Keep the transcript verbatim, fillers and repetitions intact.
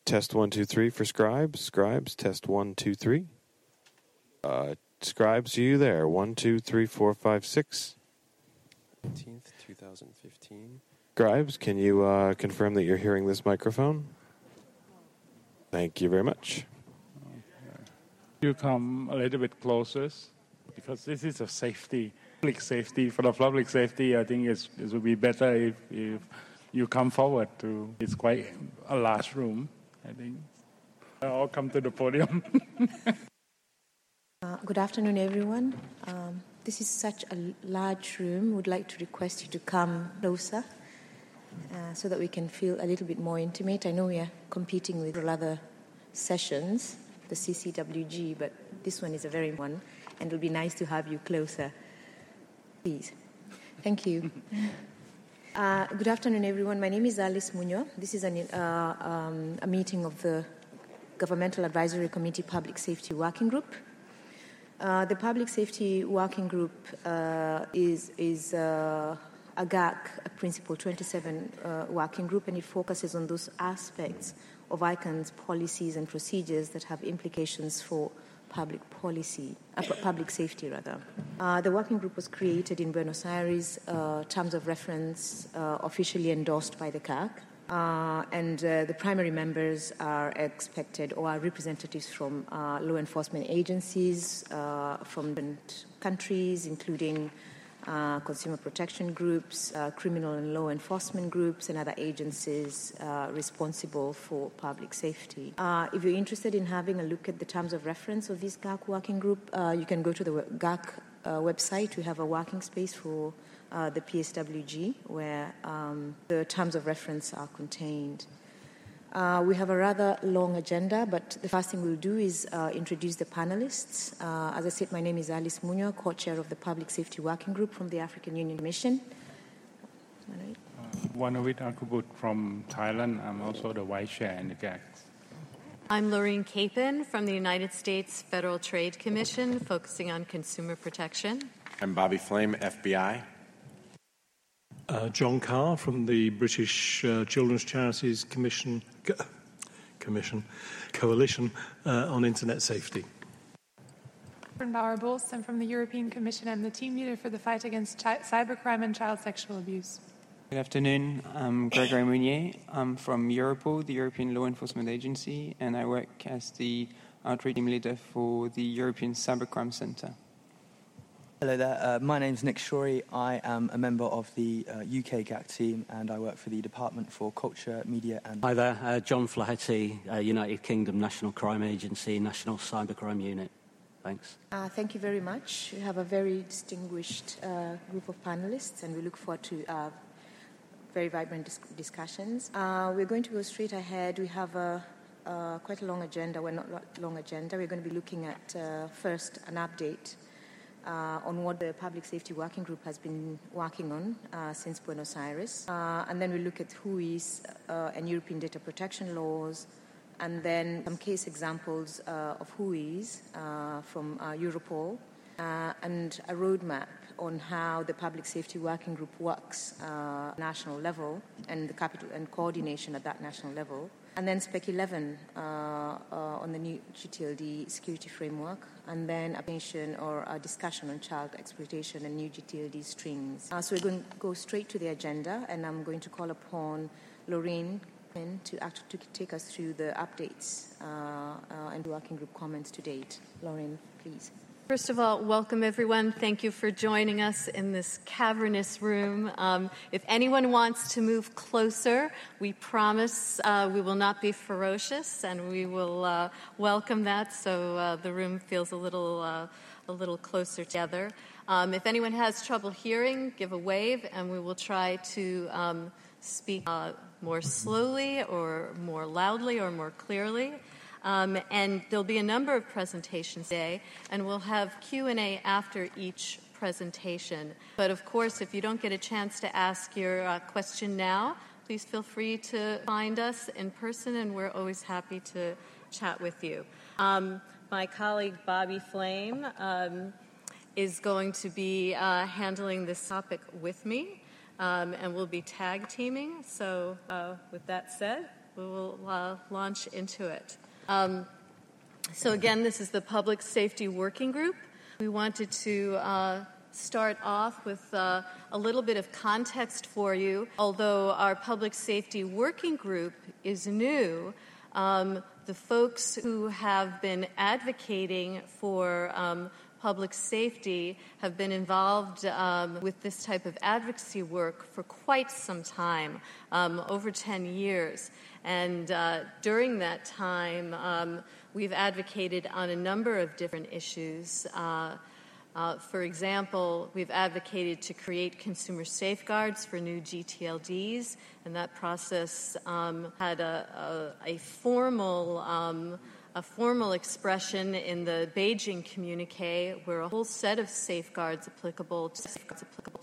Test one, two, three for Scribes. Scribes, test one, two, three. Uh, Scribes, are you there? One, two, three, four, five, six. nineteenth, twenty fifteen. Scribes, can you uh, confirm that you're hearing this microphone? Thank you very much. You come a little bit closer, because this is a safety, public safety. For the public safety, I think it's, it would be better if, if you come forward to, it's quite a large room, I think. I'll come to the podium. uh, good afternoon, everyone. Um, this is such a large room. Would like to request you to come closer uh, so that we can feel a little bit more intimate. I know we are competing with other sessions, the C C W G, but this one is a very one, and it'll be nice to have you closer. Please. Thank you. Uh, good afternoon, everyone. My name is Alice Muñoz. This is an, uh, um, a meeting of the Governmental Advisory Committee Public Safety Working Group. Uh, the Public Safety Working Group uh, is, is uh, a G A C, a Principle twenty-seven uh, working group, and it focuses on those aspects of I C A N's policies and procedures that have implications for public policy, uh, public safety rather. Uh, the working group was created in Buenos Aires, uh, terms of reference uh, officially endorsed by the C A C, uh, and uh, the primary members are expected or are representatives from uh, law enforcement agencies uh, from different countries, including Uh, consumer protection groups, uh, criminal and law enforcement groups, and other agencies uh, responsible for public safety. Uh, if you're interested in having a look at the terms of reference of this G A C working group, uh, you can go to the G A C uh, website. We have a working space for uh, the P S W G where um, the terms of reference are contained. Uh, we have a rather long agenda, but the first thing we'll do is uh, introduce the panelists. Uh, as I said, my name is Alice Muñoz, co-chair of the Public Safety Working Group from the African Union Commission. Uh, Wanawit Akubut from Thailand. I'm also the vice chair in the G A C. I'm Lorene Capon from the United States Federal Trade Commission, focusing on consumer protection. I'm Bobby Flame, F B I. Uh, John Carr from the British uh, Children's Charities Commission, Co- Commission Coalition uh, on Internet Safety. From Bauer Bolst, I'm from the European Commission. I'm the team leader for the fight against chi- cybercrime and child sexual abuse. Good afternoon. I'm Gregory Mounier. I'm from Europol, the European Law Enforcement Agency, and I work as the outreach team leader for the European Cybercrime Centre. Hello there, uh, my name's Nick Shorey. I am a member of the uh, U K G A C team, and I work for the Department for Culture, Media and... Hi there, uh, John Flaherty, uh, United Kingdom National Crime Agency, National Cybercrime Unit. Thanks. Uh, thank you very much. We have a very distinguished uh, group of panelists, and we look forward to uh, very vibrant dis- discussions. Uh, we're going to go straight ahead. We have a, uh, quite a long agenda. Well, not long agenda. We're going to be looking at, uh, first, an update Uh, on what the Public Safety Working Group has been working on uh, since Buenos Aires. Uh, and then we look at W H O is uh, and European data protection laws, and then some case examples uh, of W H O is uh, from uh, Europol, uh, and a roadmap on how the Public Safety Working Group works uh, national level and the capital and coordination at that national level. And then Spec eleven uh, uh, on the new G T L D security framework, and then a mention or a discussion on child exploitation and new G T L D strings. Uh, so we're going to go straight to the agenda, and I'm going to call upon Lorene to actually to take us through the updates uh, uh, and working group comments to date. Lorene, please. First of all, welcome everyone. Thank you for joining us in this cavernous room. Um, if anyone wants to move closer, we promise uh, we will not be ferocious, and we will uh, welcome that, so uh, the room feels a little uh, a little closer together. Um, if anyone has trouble hearing, give a wave, and we will try to um, speak uh, more slowly or more loudly or more clearly. Um, and there'll be a number of presentations today, and we'll have Q and A after each presentation. But of course, if you don't get a chance to ask your uh, question now, please feel free to find us in person, and we're always happy to chat with you. Um, my colleague Bobby Flame um, is going to be uh, handling this topic with me, um, and we'll be tag teaming. So uh, with that said, we will uh, launch into it. Um, so again, this is the Public Safety Working Group. We wanted to uh, start off with uh, a little bit of context for you. Although our Public Safety Working Group is new, um, the folks who have been advocating for um, public safety have been involved um, with this type of advocacy work for quite some time, um, over ten years. And uh, during that time, um, we've advocated on a number of different issues. Uh, uh, for example, we've advocated to create consumer safeguards for new G T L Ds, and that process um, had a, a, a formal um, a formal expression in the Beijing communique, where a whole set of safeguards applicable to, safeguards applicable